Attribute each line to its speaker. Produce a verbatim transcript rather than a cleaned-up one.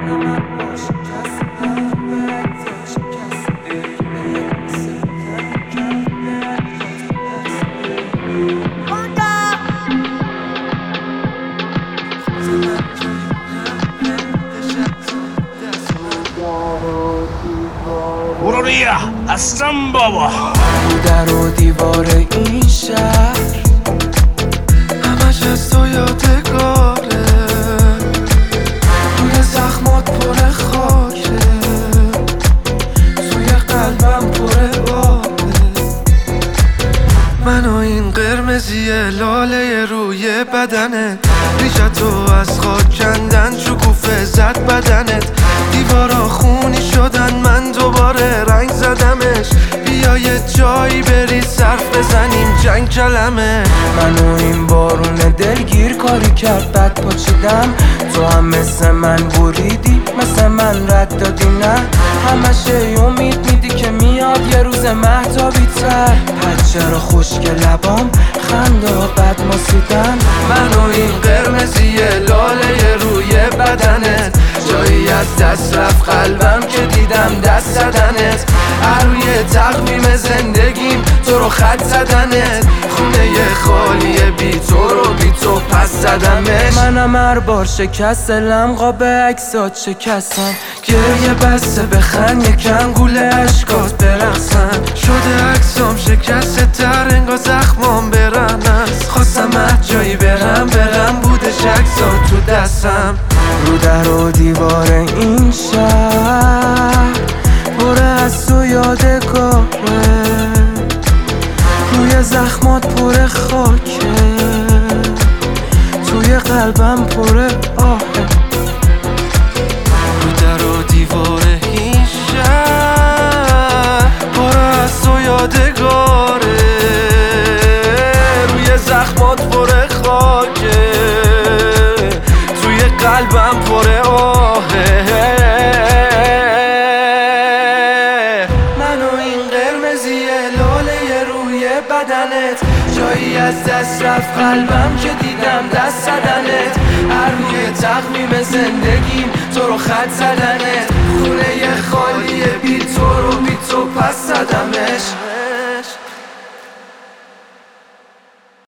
Speaker 1: بروریا هستم بابا.
Speaker 2: در و دیوار این شهر همش از تو یادگاره، روی زخمات پر خاکه، توی قلبم پر آبه. من و این قرمزی لاله روی بدنت، ریشتو از خاک کندن، شکوفه زد بدنت، دیوارا خونی شدن، من دوباره رنگ زدمش. بیا یه جایی بری صرف بزنیم جنگ کلمه. منو این بارون دلگیر کاری کرد، بد پاچیدم، تو هم مثل من بریدی، مثل من رد دادی. نه همشه امید میدی که میاد یه روز مهتابی تر. پس چرا خشک لبام خنده ها بد ماسیدن. منو این قرمزی لاله روی بدنت، جایی از دست رفت قلبم که دیدم دست زدنت. روی تقویم زندگیم تو رو خط زدنت، خونه خالی بی تو رو بی تو پس زدمش. منم هر بار شکست لمقا عکسات شکستم، گریه بسته بخند یکم گوله عشقات برقصن. شده عکسام شکسته تر انگار زخمام برنن. خواستم هر جایی برم برم بودش عکسات تو دستم. رو در و دیوار این شهر پر از تو یادگاره، روی زخمات پر خاکه، توی قلبم پر آهه. رو در و دیوار این شهر پر از تو یادگاره، روی زخمات پر خاکه، توی قلبم پر آهه. بدنت جایی از دست رفت قلبم که دیدم دست زدنت. هر روی تقویم زندگیم تو رو خط زدنت، خونه خالی بی تو رو بی تو پس زدمش.